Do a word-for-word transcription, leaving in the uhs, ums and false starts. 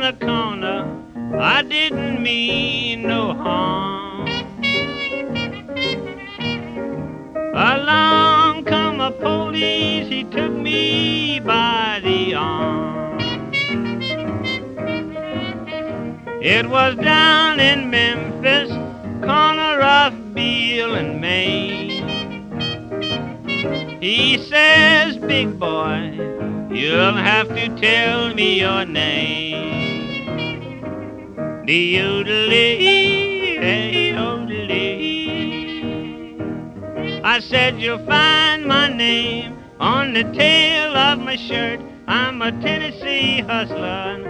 the corner, I didn't mean no harm. Along come a police, he took me by the arm. It was down in Memphis, corner of Beale and Main. He says, big boy, you'll have to tell me your name. De-yodelee, hey-yodelee. I said, you'll find my name on the tail of my shirt. I'm a Tennessee hustler.